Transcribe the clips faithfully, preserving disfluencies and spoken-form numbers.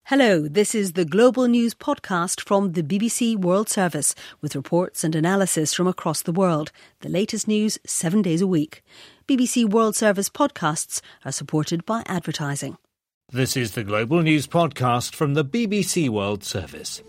Hello, this is the Global News podcast from the B B C World Service with reports and analysis from across the world. The latest news seven days a week. B B C World Service podcasts are supported by advertising. This is the Global News podcast from the B B C World Service.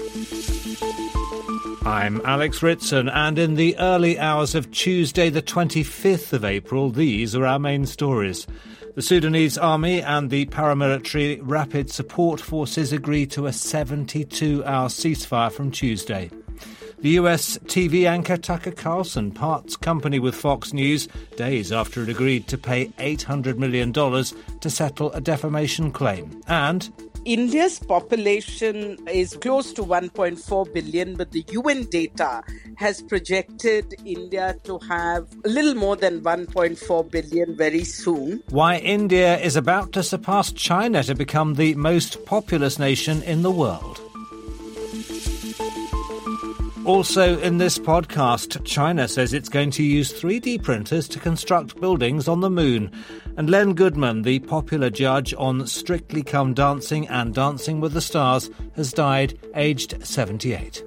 I'm Alex Ritson, and in the early hours of Tuesday the twenty-fifth of April, these are our main stories. The Sudanese army and the paramilitary Rapid Support Forces agreed to a seventy-two hour ceasefire from Tuesday. The U S T V anchor Tucker Carlson parts company with Fox News days after it agreed to pay eight hundred million dollars to settle a defamation claim. And India's population is close to one point four billion, but the U N data has projected India to have a little more than one point four billion very soon. Why India is about to surpass China to become the most populous nation in the world. Also in this podcast, China says it's going to use three D printers to construct buildings on the moon. And Len Goodman, the popular judge on Strictly Come Dancing and Dancing with the Stars, has died aged seventy-eight.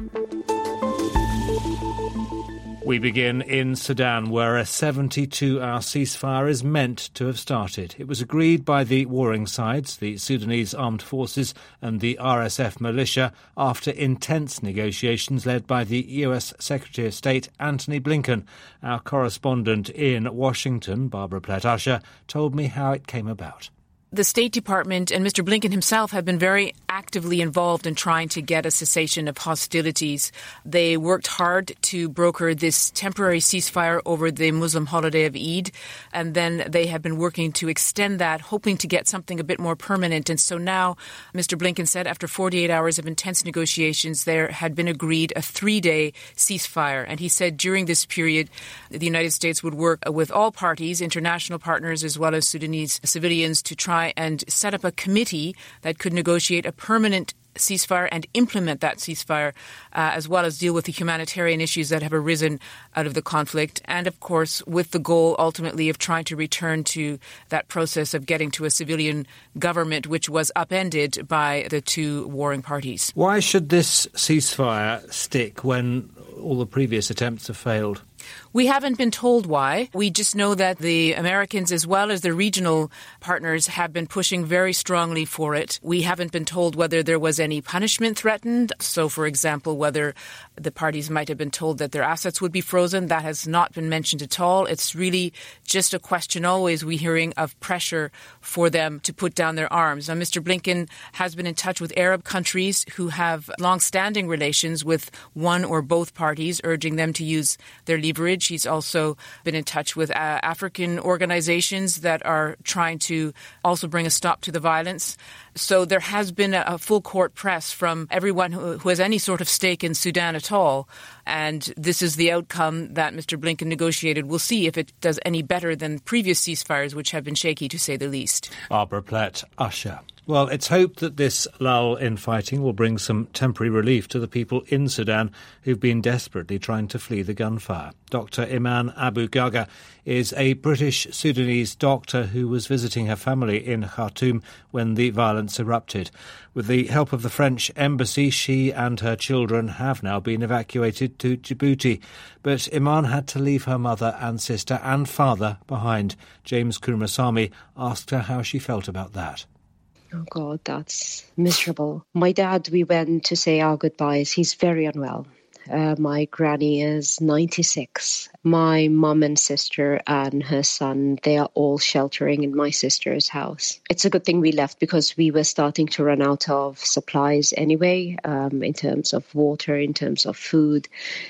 We begin in Sudan, where a seventy-two hour ceasefire is meant to have started. It was agreed by the warring sides, the Sudanese Armed Forces and the R S F militia, after intense negotiations led by the U S Secretary of State Antony Blinken. Our correspondent in Washington, Barbara Plett-Usher, told me how it came about. The State Department and Mister Blinken himself have been very actively involved in trying to get a cessation of hostilities. They worked hard to broker this temporary ceasefire over the Muslim holiday of Eid, and then they have been working to extend that, hoping to get something a bit more permanent. And so now, Mister Blinken said after forty-eight hours of intense negotiations, there had been agreed a three-day ceasefire. And he said during this period, the United States would work with all parties, international partners as well as Sudanese civilians, to try and set up a committee that could negotiate a permanent ceasefire and implement that ceasefire, uh, as well as deal with the humanitarian issues that have arisen out of the conflict. And, of course, with the goal ultimately of trying to return to that process of getting to a civilian government, which was upended by the two warring parties. Why should this ceasefire stick when all the previous attempts have failed? We haven't been told why. We just know that the Americans, as well as the regional partners, have been pushing very strongly for it. We haven't been told whether there was any punishment threatened. So, for example, whether the parties might have been told that their assets would be frozen. That has not been mentioned at all. It's really just a question always we're hearing of pressure for them to put down their arms. Now, Mister Blinken has been in touch with Arab countries who have long-standing relations with one or both parties, urging them to use their leverage. He's also been in touch with uh, African organizations that are trying to also bring a stop to the violence. So there has been a, a full court press from everyone who, who has any sort of stake in Sudan at all. And this is the outcome that Mister Blinken negotiated. We'll see if it does any better than previous ceasefires, which have been shaky, to say the least. Barbara Plett-Usher. Well, it's hoped that this lull in fighting will bring some temporary relief to the people in Sudan who've been desperately trying to flee the gunfire. Doctor Iman Abu Gaga is a British Sudanese doctor who was visiting her family in Khartoum when the violence erupted. With the help of the French embassy, she and her children have now been evacuated to Djibouti. But Iman had to leave her mother and sister and father behind. James Kumasami asked her how she felt about that. Oh, God, that's miserable. My dad, we went to say our goodbyes. He's very unwell. Uh, my granny is ninety-six. My mum and sister and her son, they are all sheltering in my sister's house. It's a good thing we left because we were starting to run out of supplies anyway, um, in terms of water, in terms of food.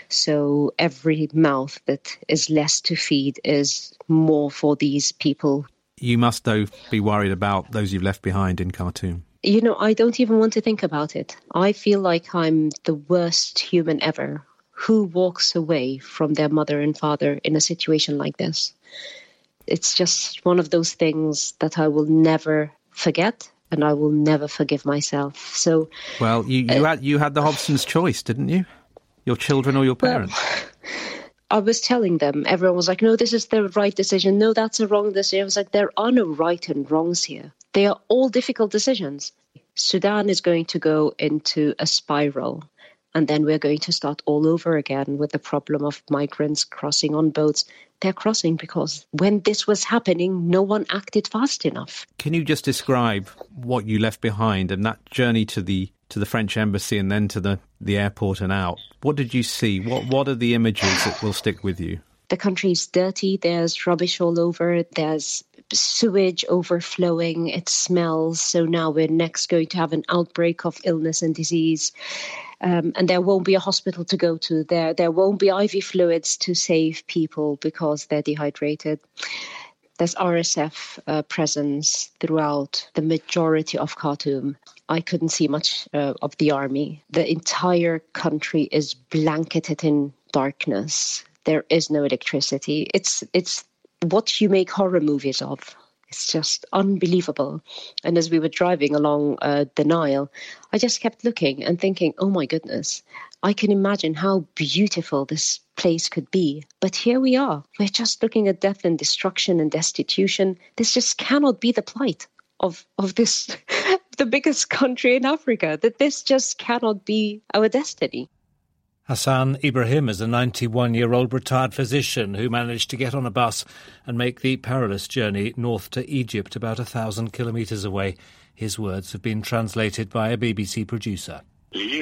So every mouth that is less to feed is more for these people. You must, though, be worried about those you've left behind in Khartoum. You know, I don't even want to think about it. I feel like I'm the worst human ever. Who walks away from their mother and father in a situation like this? It's just one of those things that I will never forget, and I will never forgive myself. So, well, you you uh, had you had the Hobson's choice, didn't you? Your children or your parents? Well, I was telling them, everyone was like, no, this is the right decision. No, that's a wrong decision. I was like, there are no right and wrongs here. They are all difficult decisions. Sudan is going to go into a spiral. And then we're going to start all over again with the problem of migrants crossing on boats. They're crossing because when this was happening, no one acted fast enough. Can you just describe what you left behind and that journey to the to the French embassy and then to the, the airport and out? What did you see? What what are the images that will stick with you? The country is dirty. There's rubbish all over. There's sewage overflowing. It smells. So now we're next going to have an outbreak of illness and disease. Um, and there won't be a hospital to go to. There, there won't be I V fluids to save people because they're dehydrated. There's R S F uh, presence throughout the majority of Khartoum. I couldn't see much uh, of the army. The entire country is blanketed in darkness. There is no electricity. It's it's what you make horror movies of. It's just unbelievable. And as we were driving along uh, the Nile, I just kept looking and thinking, oh my goodness, I can imagine how beautiful this place could be. But here we are. We're just looking at death and destruction and destitution. This just cannot be the plight of, of this, the biggest country in Africa, that this just cannot be our destiny. Hassan Ibrahim is a ninety-one-year-old retired physician who managed to get on a bus and make the perilous journey north to Egypt, about a thousand kilometres away. His words have been translated by a B B C producer. We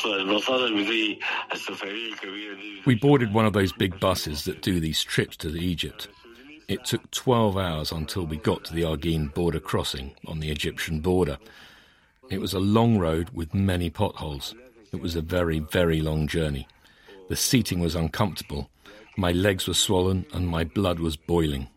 boarded one of those big buses that do these trips to Egypt. It took twelve hours until we got to the Argin border crossing on the Egyptian border. It was a long road with many potholes. It was a very, very long journey. The seating was uncomfortable. My legs were swollen and my blood was boiling.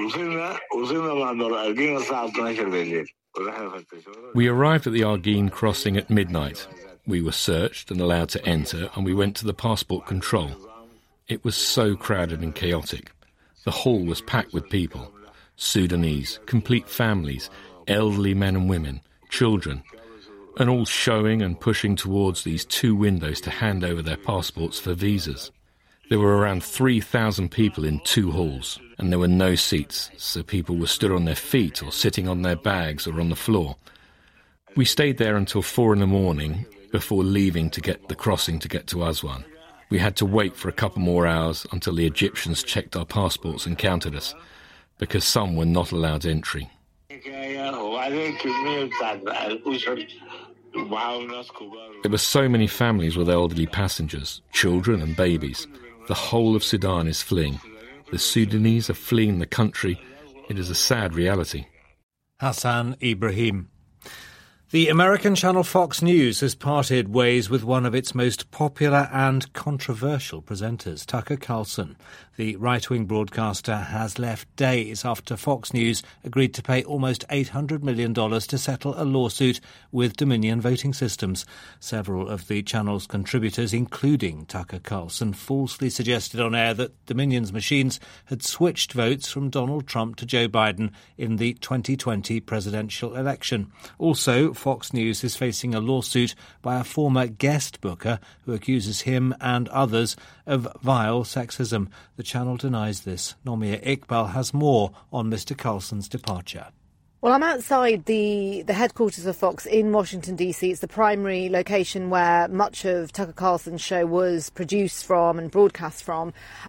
We arrived at the Argin crossing at midnight. We were searched and allowed to enter, and we went to the passport control. It was so crowded and chaotic. The hall was packed with people. Sudanese, complete families, elderly men and women, children, and all showing and pushing towards these two windows to hand over their passports for visas. There were around three thousand people in two halls, and there were no seats, so people were stood on their feet or sitting on their bags or on the floor. We stayed there until four in the morning before leaving to get the crossing to get to Aswan. We had to wait for a couple more hours until the Egyptians checked our passports and counted us, because some were not allowed entry. There were so many families with elderly passengers, children and babies. The whole of Sudan is fleeing. The Sudanese are fleeing the country. It is a sad reality. Hassan Ibrahim. The American channel Fox News has parted ways with one of its most popular and controversial presenters, Tucker Carlson. The right-wing broadcaster has left days after Fox News agreed to pay almost eight hundred million dollars to settle a lawsuit with Dominion Voting Systems. Several of the channel's contributors, including Tucker Carlson, falsely suggested on air that Dominion's machines had switched votes from Donald Trump to Joe Biden in the twenty twenty presidential election. Also, Fox News is facing a lawsuit by a former guest booker who accuses him and others of vile sexism. The channel denies this. Nomia Iqbal has more on Mister Carlson's departure. Well, I'm outside the, the headquarters of Fox in Washington, D C. It's the primary location where much of Tucker Carlson's show was produced from and broadcast from.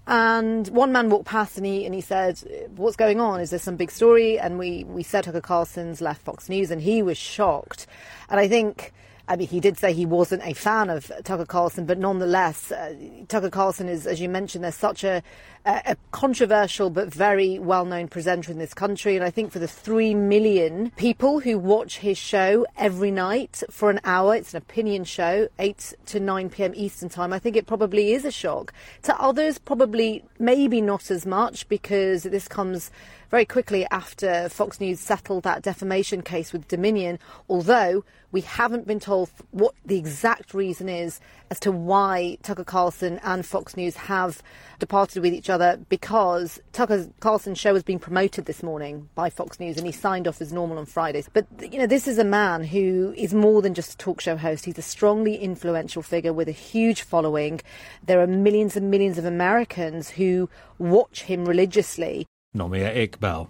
And one man walked past and he, and he said, what's going on? Is there some big story? And we, we said Tucker Carlson's left Fox News, and he was shocked. And I think... I mean, he did say he wasn't a fan of Tucker Carlson, but nonetheless, uh, Tucker Carlson is, as you mentioned, there's such a, a controversial but very well-known presenter in this country. And I think for the three million people who watch his show every night for an hour, it's an opinion show, eight to nine p.m. Eastern time, I think it probably is a shock. To others, probably maybe not as much, because this comes very quickly after Fox News settled that defamation case with Dominion, although we haven't been told what the exact reason is as to why Tucker Carlson and Fox News have departed with each other, because Tucker Carlson's show has been promoted this morning by Fox News and he signed off as normal on Fridays. But, you know, this is a man who is more than just a talk show host. He's a strongly influential figure with a huge following. There are millions and millions of Americans who watch him religiously. Nomia Iqbal.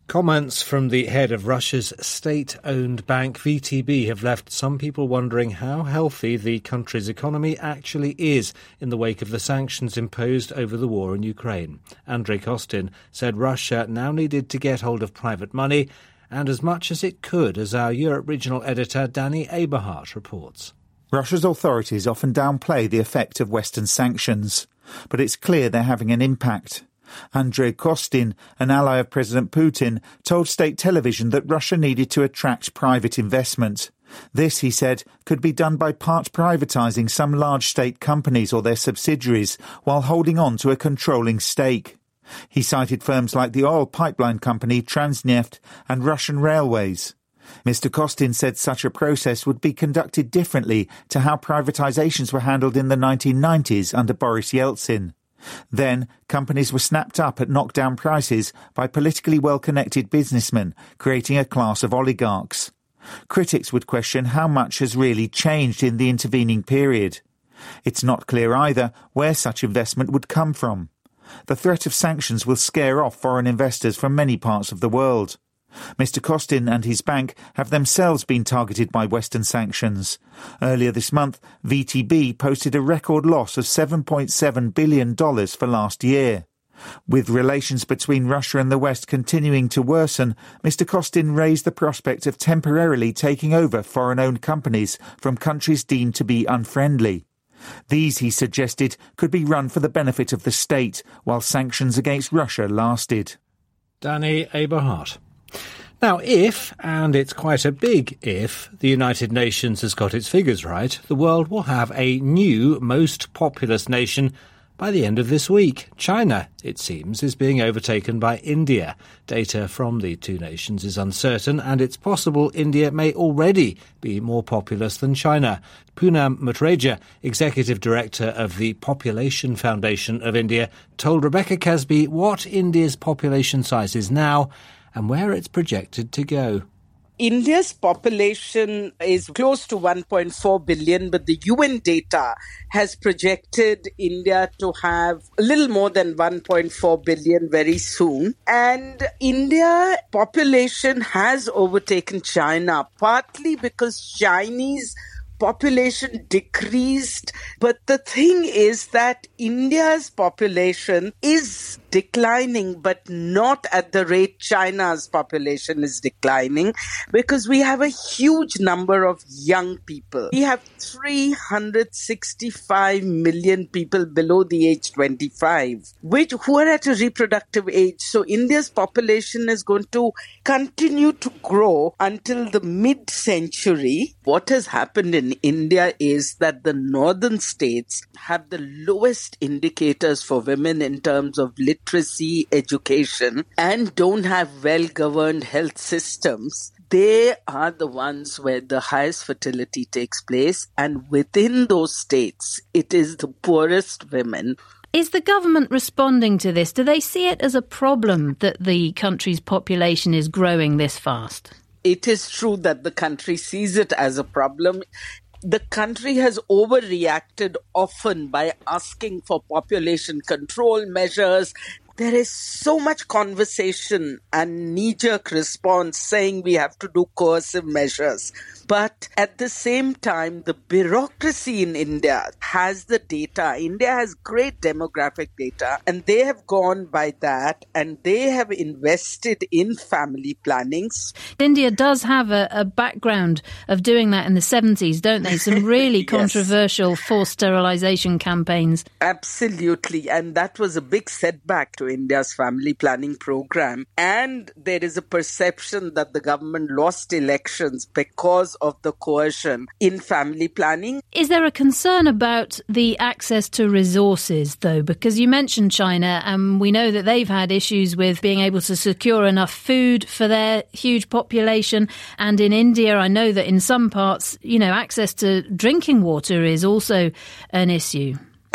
Comments from the head of Russia's state-owned bank V T B have left some people wondering how healthy the country's economy actually is in the wake of the sanctions imposed over the war in Ukraine. Andrei Kostin said Russia now needed to get hold of private money and as much as it could, as our Europe regional editor Danny Eberhardt reports. Russia's authorities often downplay the effect of Western sanctions, but it's clear they're having an impact. Andrei Kostin, an ally of President Putin, told state television that Russia needed to attract private investment. This, he said, could be done by part privatising some large state companies or their subsidiaries while holding on to a controlling stake. He cited firms like the oil pipeline company Transneft and Russian railways. Mister Kostin said such a process would be conducted differently to how privatisations were handled in the nineteen nineties under Boris Yeltsin. Then, companies were snapped up at knockdown prices by politically well-connected businessmen, creating a class of oligarchs. Critics would question how much has really changed in the intervening period. It's not clear either where such investment would come from. The threat of sanctions will scare off foreign investors from many parts of the world. Mister Kostin and his bank have themselves been targeted by Western sanctions. Earlier this month, V T B posted a record loss of seven point seven billion dollars for last year. With relations between Russia and the West continuing to worsen, Mister Kostin raised the prospect of temporarily taking over foreign-owned companies from countries deemed to be unfriendly. These, he suggested, could be run for the benefit of the state while sanctions against Russia lasted. Danny Eberhardt. Now, if, and it's quite a big if, the United Nations has got its figures right, the world will have a new most populous nation by the end of this week. China, it seems, is being overtaken by India. Data from the two nations is uncertain, and it's possible India may already be more populous than China. Poonam Mutreja, Executive Director of the Population Foundation of India, told Rebecca Casby what India's population size is now and where it's projected to go. India's population is close to one point four billion, but the U N data has projected India to have a little more than one point four billion very soon. And India population has overtaken China, partly because Chinese population decreased. But the thing is that India's population is declining, but not at the rate China's population is declining, because we have a huge number of young people. We have three hundred sixty-five million people below the age twenty-five, which who are at a reproductive age. So India's population is going to continue to grow until the mid-century. What has happened in India is that the northern states have the lowest indicators for women in terms of literacy, education, and don't have well-governed health systems. They are the ones where the highest fertility takes place, and within those states, it is the poorest women. Is the government responding to this? Do they see it as a problem that the country's population is growing this fast? It is true that the country sees it as a problem. The country has overreacted often by asking for population control measures. There is so much conversation and knee-jerk response saying we have to do coercive measures. But at the same time, the bureaucracy in India has the data. India has great demographic data, and they have gone by that, and they have invested in family planning. India does have a, a background of doing that in the seventies, don't they? Some really yes. controversial forced sterilisation campaigns. Absolutely, and that was a big setback to India's family planning program. And there is a perception that the government lost elections because of the coercion in family planning. Is there a concern about the access to resources, though? Because you mentioned China, and we know that they've had issues with being able to secure enough food for their huge population. And in India, I know that in some parts, you know, access to drinking water is also an issue.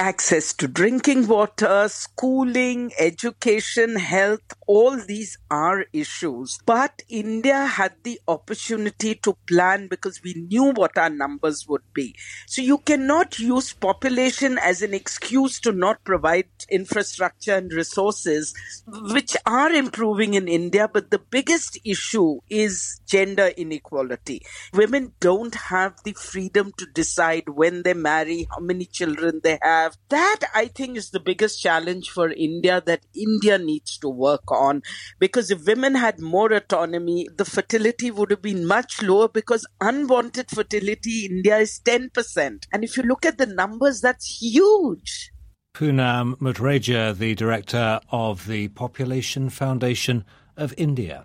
access to drinking water, schooling, education, health, all these are issues. But India had the opportunity to plan because we knew what our numbers would be. So you cannot use population as an excuse to not provide infrastructure and resources, which are improving in India. But the biggest issue is gender inequality. Women don't have the freedom to decide when they marry, how many children they have. That, I think, is the biggest challenge for India that India needs to work on. Because if women had more autonomy, the fertility would have been much lower because unwanted fertility in India is ten percent. And if you look at the numbers, that's huge. Poonam Mutreja, the director of the Population Foundation of India.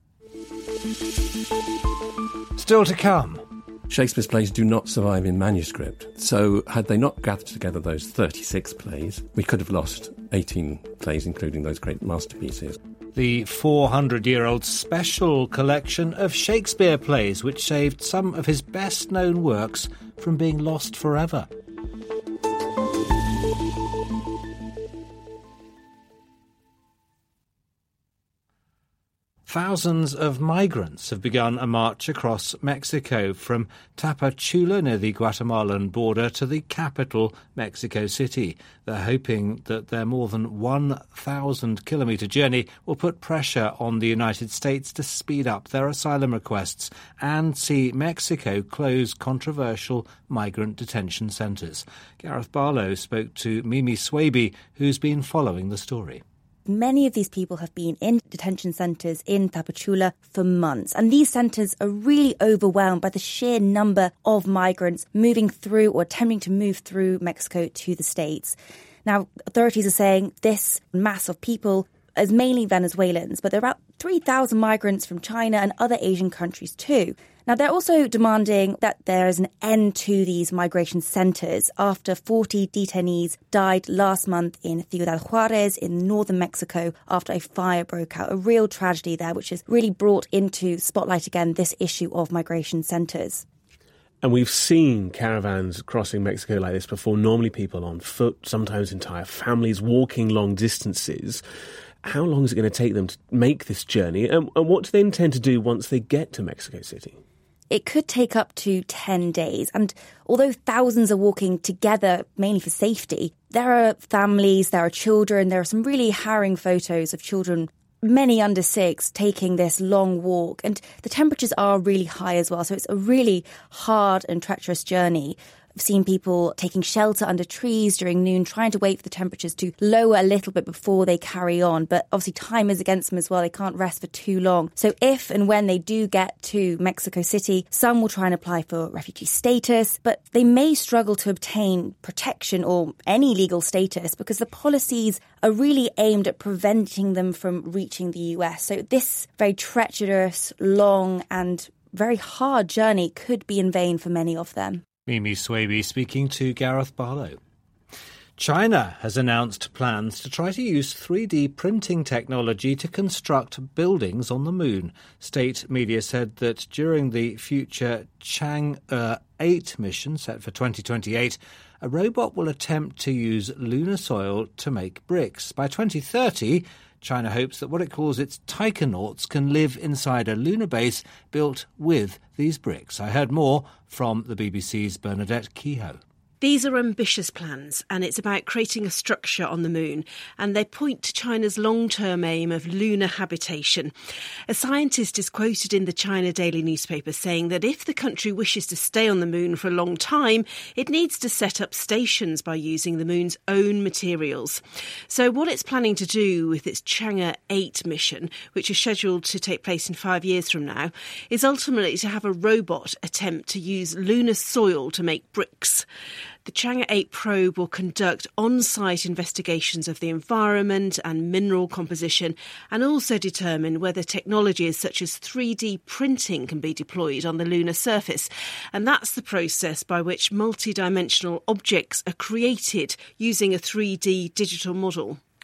Still to come. Shakespeare's plays do not survive in manuscript. So had they not gathered together those thirty-six plays, we could have lost eighteen plays, including those great masterpieces. The four hundred year old special collection of Shakespeare plays, which saved some of his best-known works from being lost forever. Thousands of migrants have begun a march across Mexico from Tapachula near the Guatemalan border to the capital, Mexico City. They're hoping that their more than one thousand kilometre journey will put pressure on the United States to speed up their asylum requests and see Mexico close controversial migrant detention centres. Gareth Barlow spoke to Mimi Swaby, who's been following the story. Many of these people have been in detention centres in Tapachula for months. And these centres are really overwhelmed by the sheer number of migrants moving through or attempting to move through Mexico to the States. Now, authorities are saying this mass of people is mainly Venezuelans, but there are about three thousand migrants from China and other Asian countries too. Now, they're also demanding that there is an end to these migration centres after forty detainees died last month in Ciudad Juarez in northern Mexico after a fire broke out. A real tragedy there, which has really brought into spotlight again this issue of migration centres. And we've seen caravans crossing Mexico like this before, normally people on foot, sometimes entire families walking long distances. How long is it going to take them to make this journey? And, and what do they intend to do once they get to Mexico City? It could take up to ten days. And although thousands are walking together, mainly for safety, there are families, there are children, there are some really harrowing photos of children, many under six, taking this long walk. And the temperatures are really high as well. So it's a really hard and treacherous journey. I've seen people taking shelter under trees during noon, trying to wait for the temperatures to lower a little bit before they carry on. But obviously time is against them as well. They can't rest for too long. So if and when they do get to Mexico City, some will try and apply for refugee status, but they may struggle to obtain protection or any legal status because the policies are really aimed at preventing them from reaching the U S. So this very treacherous, long and very hard journey could be in vain for many of them. Mimi Swaby speaking to Gareth Barlow. China has announced plans to try to use three D printing technology to construct buildings on the moon. State media said that during the future Chang'e eight mission set for twenty twenty-eight, a robot will attempt to use lunar soil to make bricks. By twenty thirty, China hopes that what it calls its taikonauts can live inside a lunar base built with these bricks. I heard more from the B B C's Bernadette Kehoe. These are ambitious plans, and it's about creating a structure on the moon, and they point to China's long-term aim of lunar habitation. A scientist is quoted in the China Daily newspaper saying that if the country wishes to stay on the moon for a long time, it needs to set up stations by using the moon's own materials. So what it's planning to do with its Chang'e eight mission, which is scheduled to take place in five years from now, is ultimately to have a robot attempt to use lunar soil to make bricks. The Chang'e eight probe will conduct on-site investigations of the environment and mineral composition and also determine whether technologies such as three D printing can be deployed on the lunar surface. And that's the process by which multi-dimensional objects are created using a three D digital model.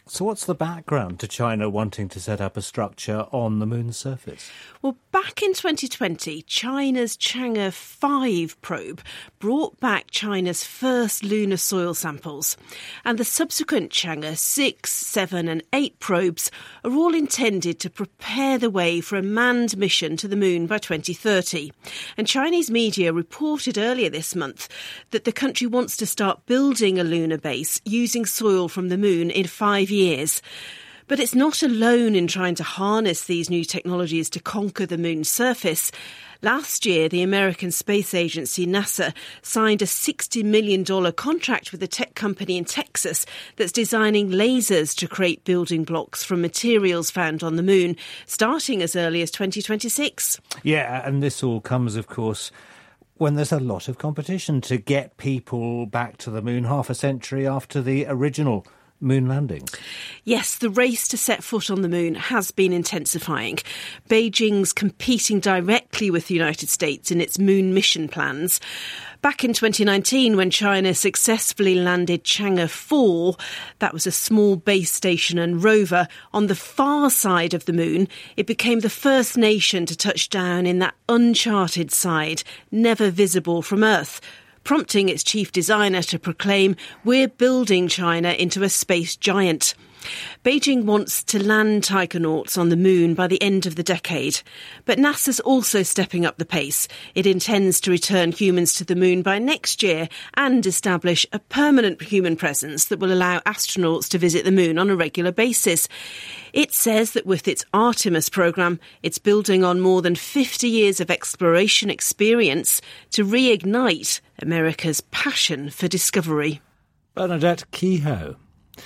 So what's the background to China wanting to set up a structure on the moon's surface? Well, back in twenty twenty, China's Chang'e five probe brought back China's first lunar soil samples. And the subsequent Chang'e six, seven and eight probes are all intended to prepare the way for a manned mission to the moon by twenty thirty. And Chinese media reported earlier this month that the country wants to start building a lunar base using soil from the moon in five years. But it's not alone in trying to harness these new technologies to conquer the moon's surface. Last year, the American space agency NASA signed a sixty million dollars contract with a tech company in Texas that's designing lasers to create building blocks from materials found on the moon, starting as early as twenty twenty-six. Yeah, and this all comes, of course, when there's a lot of competition to get people back to the moon half a century after the original moon landings. Yes, the race to set foot on the moon has been intensifying. Beijing's competing directly with the United States in its moon mission plans. Back in twenty nineteen, when China successfully landed Chang'e four, that was a small base station and rover, on the far side of the moon, it became the first nation to touch down in that uncharted side, never visible from Earth, prompting its chief designer to proclaim, "We're building China into a space giant." Beijing wants to land taikonauts on the moon by the end of the decade. But NASA's also stepping up the pace. It intends to return humans to the moon by next year and establish a permanent human presence that will allow astronauts to visit the moon on a regular basis. It says that with its Artemis programme, it's building on more than fifty years of exploration experience to reignite America's passion for discovery. Bernadette Kehoe.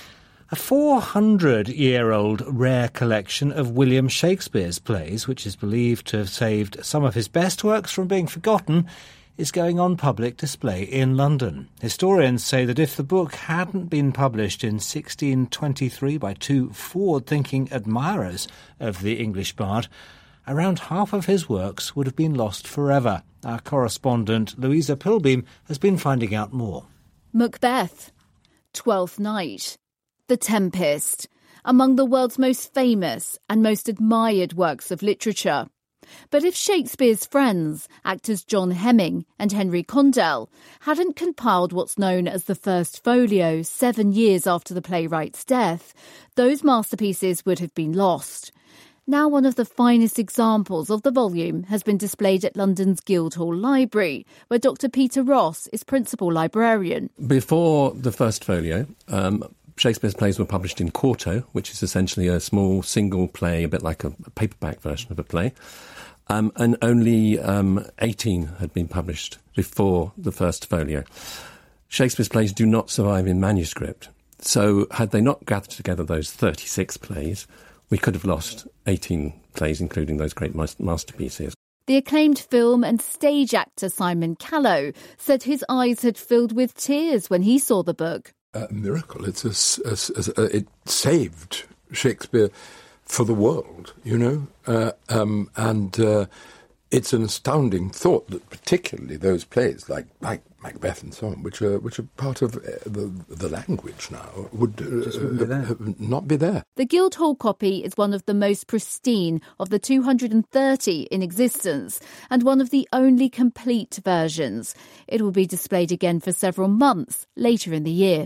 A four hundred year old rare collection of William Shakespeare's plays, which is believed to have saved some of his best works from being forgotten, is going on public display in London. Historians say that if the book hadn't been published in sixteen twenty-three by two forward-thinking admirers of the English bard, around half of his works would have been lost forever. Our correspondent Louisa Pilbeam has been finding out more. Macbeth, Twelfth Night, The Tempest, among the world's most famous and most admired works of literature. But if Shakespeare's friends, actors John Hemming and Henry Condell, hadn't compiled what's known as the First Folio seven years after the playwright's death, those masterpieces would have been lost. Now one of the finest examples of the volume has been displayed at London's Guildhall Library, where Doctor Peter Ross is principal librarian. Before the First Folio, um, Shakespeare's plays were published in quarto, which is essentially a small single play, a bit like a, a paperback version of a play. Um, and only um, eighteen had been published before the First Folio. Shakespeare's plays do not survive in manuscript. So had they not gathered together those thirty-six plays, we could have lost eighteen plays, including those great masterpieces. The acclaimed film and stage actor Simon Callow said his eyes had filled with tears when he saw the book. A miracle. It's a, a, a, it saved Shakespeare for the world, you know, uh, um, and uh, it's an astounding thought that particularly those plays like, like Macbeth and so on, which are which are part of the the language now, would uh, be not be there. The Guildhall copy is one of the most pristine of the two hundred thirty in existence and one of the only complete versions. It will be displayed again for several months later in the year.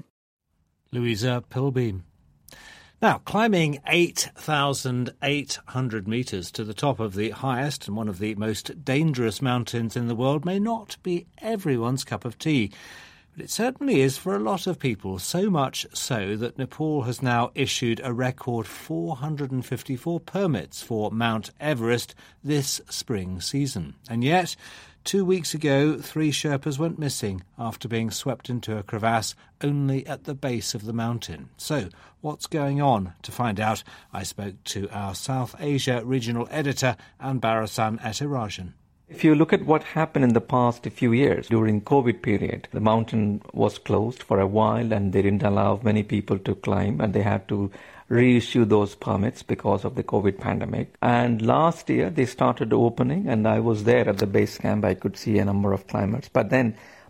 Louisa Pilbeam. Now, climbing eight thousand eight hundred metres to the top of the highest and one of the most dangerous mountains in the world may not be everyone's cup of tea. But it certainly is for a lot of people, so much so that Nepal has now issued a record four hundred fifty-four permits for Mount Everest this spring season. And yet, two weeks ago, three Sherpas went missing after being swept into a crevasse only at the base of the mountain. So, what's going on? To find out, I spoke to our South Asia regional editor, Anbarasan Etirajan. If you look at what happened in the past few years, during COVID period, the mountain was closed for a while and they didn't allow many people to climb and they had to reissue those permits because of the COVID pandemic. And last year they started opening and I was there at the base camp. I could see a number of climbers. But then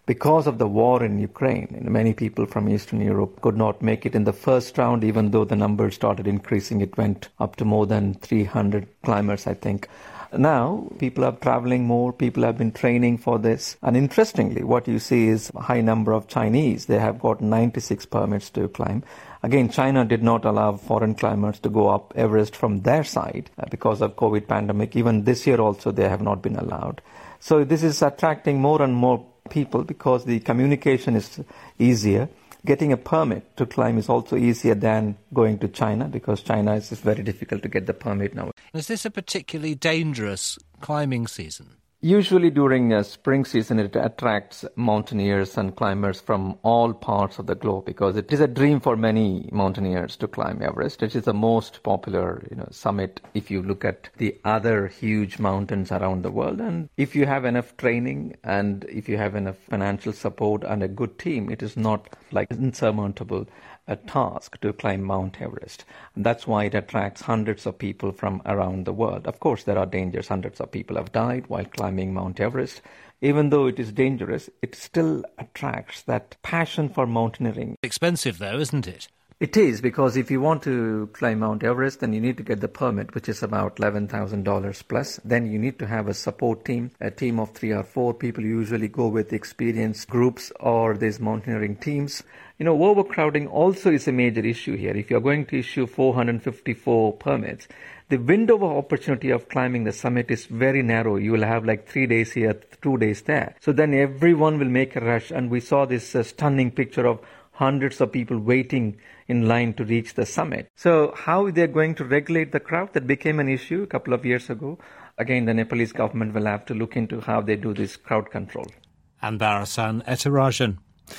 Because of the war in Ukraine, many people from Eastern Europe could not make it in the first round, even though the numbers started increasing. It went up to more than three hundred climbers, I think. Now, people are traveling more, people have been training for this. And interestingly, what you see is a high number of Chinese. They have got ninety-six permits to climb. Again, China did not allow foreign climbers to go up Everest from their side uh, because of COVID pandemic. Even this year also, they have not been allowed. So this is attracting more and more people because the communication is easier. Getting a permit to climb is also easier than going to China, because China is very difficult to get the permit now. Is this a particularly dangerous climbing season? Usually during uh, spring season, it attracts mountaineers and climbers from all parts of the globe, because it is a dream for many mountaineers to climb Everest. It is the most popular, you know, summit if you look at the other huge mountains around the world. And if you have enough training and if you have enough financial support and a good team, it is not like insurmountable a task to climb Mount Everest. And that's why it attracts hundreds of people from around the world. Of course, there are dangers. Hundreds of people have died while climbing Mount Everest. Even though it is dangerous, it still attracts that passion for mountaineering. Expensive though, isn't it? It is, because if you want to climb Mount Everest, then you need to get the permit, which is about eleven thousand dollars plus. Then you need to have a support team, a team of three or four people. You usually go with experienced groups or these mountaineering teams. You know, overcrowding also is a major issue here. If you're going to issue four hundred fifty-four permits, the window of opportunity of climbing the summit is very narrow. You will have like three days here, two days there. So then everyone will make a rush. And we saw this uh, stunning picture of hundreds of people waiting in line to reach the summit. So how they're going to regulate the crowd, that became an issue a couple of years ago. Again, the Nepalese government will have to look into how they do this crowd control. Anbarasan Ethirajan.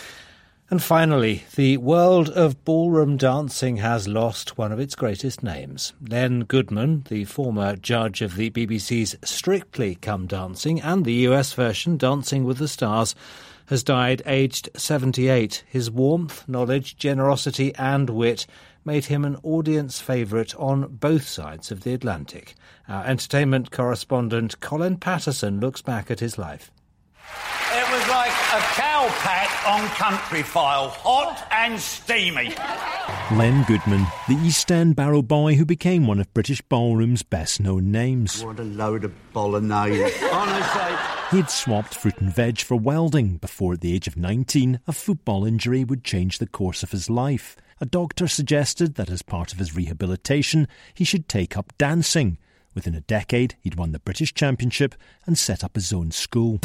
And finally, the world of ballroom dancing has lost one of its greatest names. Len Goodman, the former judge of the B B C's Strictly Come Dancing and the U S version Dancing with the Stars, has died aged seventy-eight. His warmth, knowledge, generosity and wit made him an audience favourite on both sides of the Atlantic. Our entertainment correspondent Colin Patterson looks back at his life. It was like a cow pat on Country File, hot and steamy. Len Goodman, the East End barrow boy who became one of British ballroom's best-known names. What a load of bolognese, honestly. He'd swapped fruit and veg for welding before, at the age of nineteen, a football injury would change the course of his life. A doctor suggested that as part of his rehabilitation, he should take up dancing. Within a decade, he'd won the British Championship and set up his own school.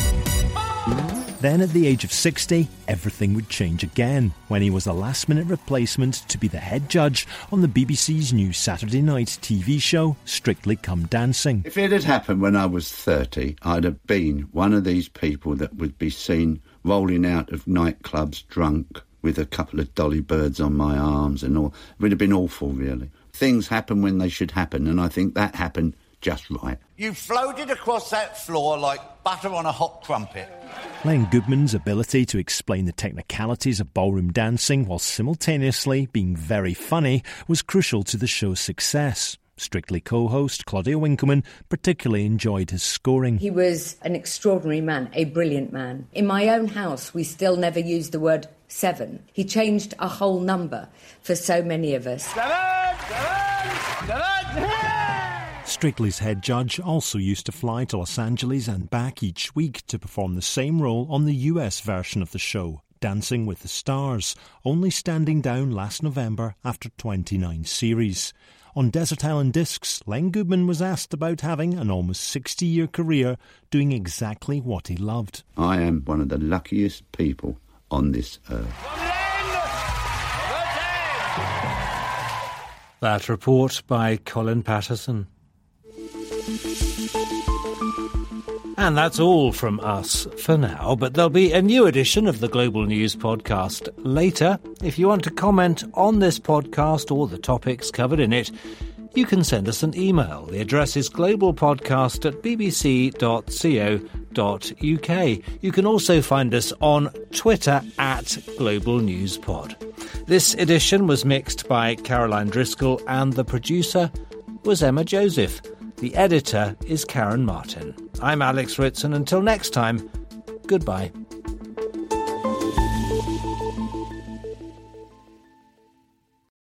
Then, at the age of sixty, everything would change again when he was a last-minute replacement to be the head judge on the B B C's new Saturday night T V show, Strictly Come Dancing. If it had happened when I was thirty, I'd have been one of these people that would be seen rolling out of nightclubs drunk with a couple of dolly birds on my arms and all. It would have been awful, really. Things happen when they should happen, and I think that happened just right. You floated across that floor like butter on a hot crumpet. Len Goodman's ability to explain the technicalities of ballroom dancing while simultaneously being very funny was crucial to the show's success. Strictly co-host Claudia Winkleman particularly enjoyed his scoring. He was an extraordinary man, a brilliant man. In my own house, we still never used the word seven. He changed a whole number for so many of us. Seven, seven, seven. Strictly's head judge also used to fly to Los Angeles and back each week to perform the same role on the U S version of the show, Dancing with the Stars, only standing down last November after twenty-nine series. On Desert Island Discs, Len Goodman was asked about having an almost sixty-year career doing exactly what he loved. I am one of the luckiest people on this earth. That report by Colin Patterson. And that's all from us for now, but there'll be a new edition of the Global News podcast later. If you want to comment on this podcast or the topics covered in it, you can send us an email. The address is globalpodcast at b b c dot co dot u k. You can also find us on Twitter at Global News Pod. This edition was mixed by Caroline Driscoll and the producer was Emma Joseph. The editor is Karen Martin. I'm Alex Ritz, and until next time, goodbye.